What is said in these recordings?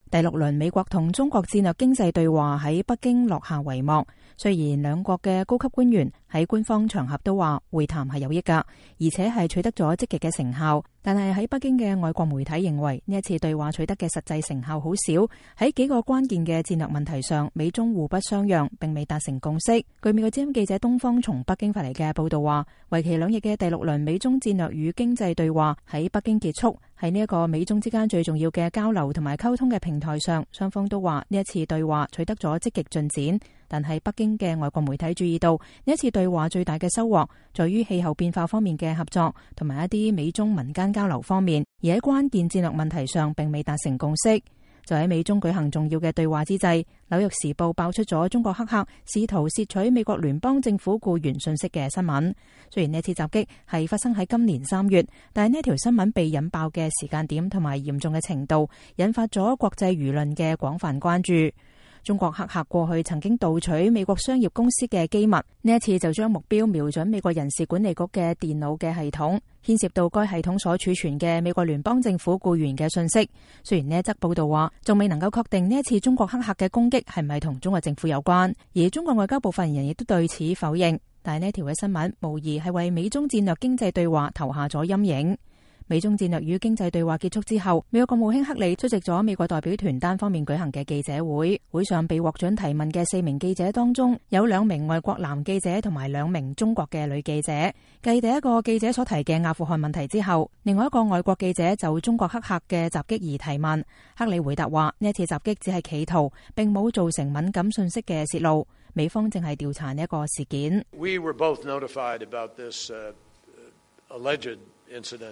第6輪美國同中國戰略經濟對話喺北京落下帷幕。雖然兩國嘅高級官員喺官方場合都話會談係有益㗎，而且係取得咗積極嘅成效，但係喺北京嘅外國媒體認為呢一次對話取得嘅實際成效好少。喺幾個關鍵嘅戰略問題上，美中互不相讓，並未達成共識。據美國之音記者東方從北京發嚟嘅報道話，為期2日嘅第6輪美中戰略與經濟對話喺北京結束。喺呢一個美中之間最重要嘅交流同埋溝通嘅平台上，雙方都話呢一次對話取得咗積極進展。但係北京嘅外國媒體注意到，呢一次對話最大嘅收穫在於氣候變化方面嘅合作，同埋一啲美中民間交流方面，而喺關鍵戰略問題上並未達成共識。就喺美中舉行重要嘅對話之際，紐約時報爆出咗中國黑客試圖竊取美國聯邦政府僱員信息嘅新聞。雖然呢次襲擊係發生喺今年3月，但係呢條新聞被引爆嘅時間點同埋嚴重嘅程度，引發咗國際輿論嘅廣泛關注。中國黑客過去曾經盜取美國商業公司嘅機密，呢一次就將目標瞄準美國人事管理局嘅電腦嘅系統，牽涉到該系統所儲存嘅美國聯邦政府僱員嘅信息。雖然呢一則報道話仲未能夠確定呢一次中國黑客嘅攻擊係咪同中國政府有關，而中國外交部發言人亦都對此否認。但係呢條嘅新聞無疑係為美中戰略經濟對話投下咗陰影。美中戰略與經濟對話結束之後，美國國務卿克里出席咗美國代表團單方面舉行嘅記者會。會上被獲准提問嘅4名記者當中，有2名外國男記者同埋2名中國嘅女記者。繼第一個記者所提嘅阿富汗問題之後，另外一個外國記者就中國黑客嘅襲擊而提問。克里回答話：呢一次襲擊只係企圖，並冇造成敏感信息嘅洩露。美方正係調查呢一個事件。 We were both notified about this alleged incident.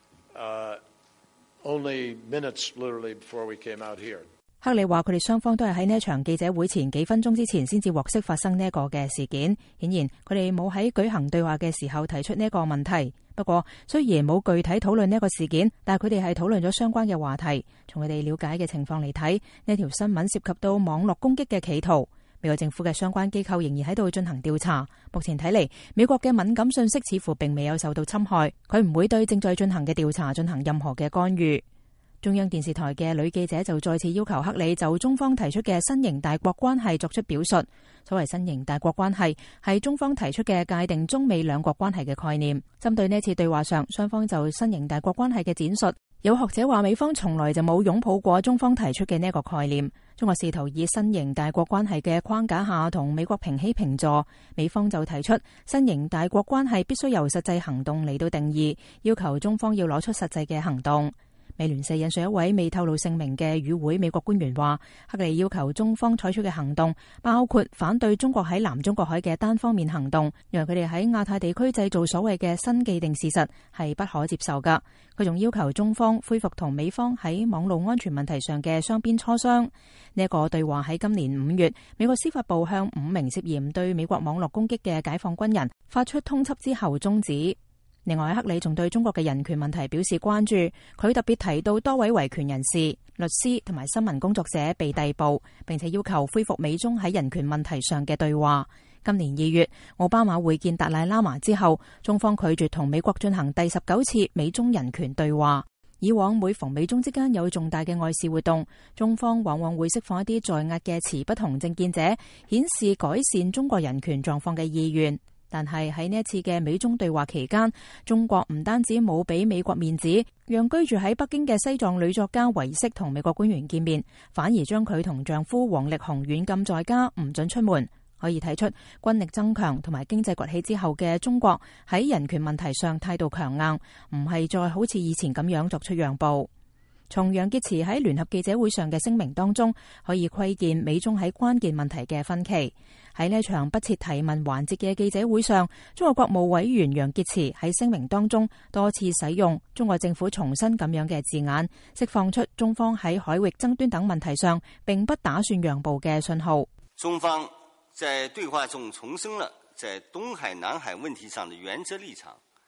Only minutes, literally, before we came out here. 克里話：佢哋雙方都係喺呢一場記者會前幾分鐘之前先至獲悉發生呢一個嘅事件。顯然，佢哋冇喺舉行對話嘅時候提出呢一個問題。不過，雖然冇具體討論呢一個事件，但係佢哋係討論咗相關嘅話題。從佢哋了解嘅情況嚟睇，呢條新聞涉及到網絡攻擊嘅企圖。美國政府嘅相關機構仍然喺度進行調查。目前睇嚟，美國嘅敏感信息似乎並未有受到侵害，佢唔會對正在進行嘅調查進行任何嘅干預。中央電視台嘅女記者就再次要求克里就中方提出嘅新型大國關係作出表述。所謂新型大國關係係中方提出嘅界定中美兩國關係嘅概念。針對呢次對話上，雙方就新型大國關係嘅展述，有學者話美方從來就冇擁抱過中方提出嘅呢一個概念。中國試圖以新型大國關係嘅框架下同美國平起平坐，美方就提出新型大國關係必須由實際行動嚟到定義，要求中方要攞出實際嘅行動。美聯社引述一位未透露姓名嘅與會美國官員話，克里要求中方採取嘅行動包括反對中國喺南中國海嘅單方面行動，因為佢哋喺亞太地區製造所謂嘅新既定事實係不可接受㗎。佢仲要求中方恢復同美方喺網絡安全問題上嘅雙邊磋商。呢一個對話喺今年5月，美國司法部向5名涉嫌對美國網絡攻擊嘅解放軍人發出通緝之後終止。另外，克里仲對中國嘅人權問題表示關注，佢特別提到多位維權人士、律師同埋新聞工作者被逮捕，並且要求恢復美中喺人權問題上嘅對話。今年2月，奧巴馬會見達賴喇嘛之後，中方拒絕同美國進行第19次美中人權對話。以往每逢美中之間有重大嘅外事活動，中方往往會釋放一啲在押嘅持不同政見者，顯示改善中國人權狀況嘅意願。但係喺呢一次嘅美中對話期間，中國唔單止冇俾美國面子，讓居住喺北京嘅西藏女作家維色同美國官員見面，反而將佢同丈夫王力宏軟禁在家，唔准出門。可以睇出軍力增強同埋經濟崛起之後嘅中國喺人權問題上態度強硬，唔係再好似以前咁樣作出讓步。從楊潔篪喺聯合記者會上嘅聲明當中，可以窺見美中喺關鍵問題嘅分歧。喺呢場不設提問環節嘅記者會上，中國國務委員楊潔篪喺聲明當中多次使用中國政府重申咁樣嘅字眼，釋放出中方喺海域爭端等問題上並不打算讓步嘅信號。 中方在對話中重申了在東海、南海問題上的原則立場，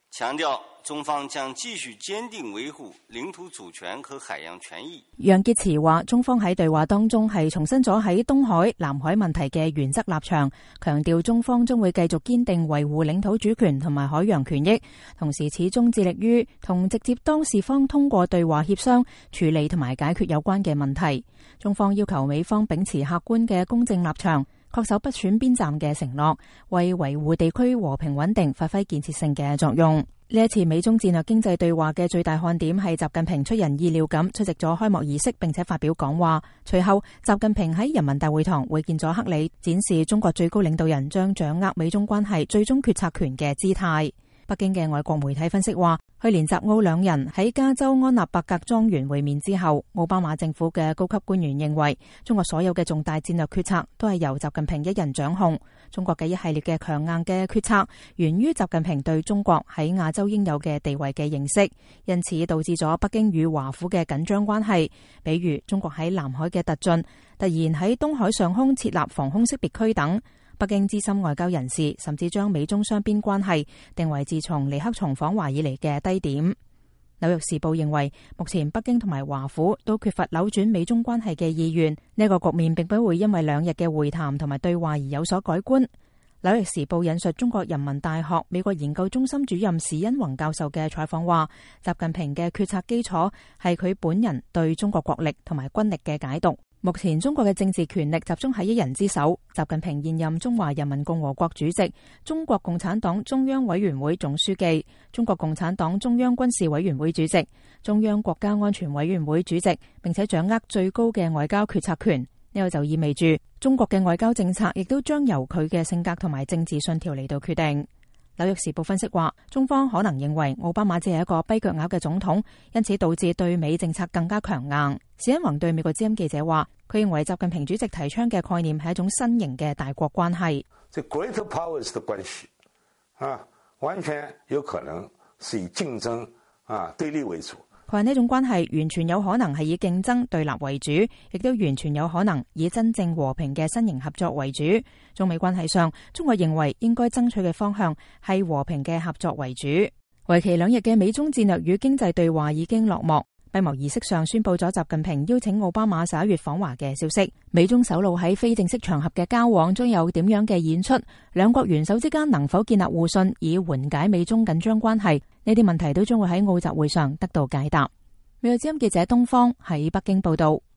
強調中方將繼續堅定維護領土主權和海洋權益。 楊潔篪話，中方喺對話當中係重申咗喺東海、南海問題嘅原則立場，強調中方將會繼續堅定維護領土主權同埋海洋權益，同時始終致力於同直接當事方通過對話協商處理同埋解決有關嘅問題。中方要求美方秉持客觀嘅公正立場，恪守不選邊站嘅承諾，為維護地區和平穩定發揮建設性嘅作用。呢一次美中戰略經濟對話嘅最大看點係習近平出人意料咁出席咗開幕儀式，並且發表講話。隨後，習近平喺人民大會堂會見咗克里，展示中國最高領導人將掌握美中關係最終決策權嘅姿態。北京嘅外國媒體分析話，去年習奧兩人喺加州安納伯格莊園會面之後，奧巴馬政府嘅高級官員認為，中國所有嘅重大戰略決策都係由習近平一人掌控。中國嘅一系列嘅強硬嘅決策，源於習近平對中國喺亞洲應有嘅地位嘅認識，因此導致咗北京與華府嘅緊張關係。比如中國喺南海嘅突進，突然喺東海上空設立防空識別區等。北京資深外交人士甚至將美中雙邊關係定為自從尼克松訪華以嚟嘅低點。紐約時報認為，目前北京同埋華府都缺乏扭轉美中關係嘅意願，呢個局面並不會因為兩日嘅會談同埋對話而有所改觀。紐約時報引述中國人民大學美國研究中心主任史恩宏教授嘅採訪話，習近平嘅決策基礎係佢本人對中國國力同埋軍力嘅解讀。目前中國嘅政治權力集中喺一人之手，習近平現任中華人民共和國主席、中國共產黨中央委員會總書記、中國共產黨中央軍事委員會主席、中央國家安全委員會主席，並且掌握最高嘅外交決策權。呢個就意味住中國嘅外交政策亦都將由佢嘅性格同埋政治信條嚟到決定。紐約時報分析話，中方可能認為奧巴馬只係一個跛腳鴨嘅總統，因此導致對美政策更加強硬。史恩宏對美國之音記者話，佢認為習近平主席提倡嘅概念係一種新型嘅大國關係。 這 great powers 的關係完全有可能是以競爭對立為主。 佢話呢種關係完全有可能係以競爭對立為主，亦都完全有可能以真正和平嘅新型合作為主。中美關係上，中國認為應該爭取嘅方向係和平嘅合作為主。為期2日嘅美中戰略與經濟對話已經落幕。閉幕儀式上宣布咗習近平邀請奧巴馬11月訪華嘅消息。美中首腦喺非正式場合嘅交往將有點樣嘅演出？兩國元首之間能否建立互信，以緩解美中緊張關係？呢啲問題都將會喺澳習會上得到解答。美國之音記者東方喺北京報道。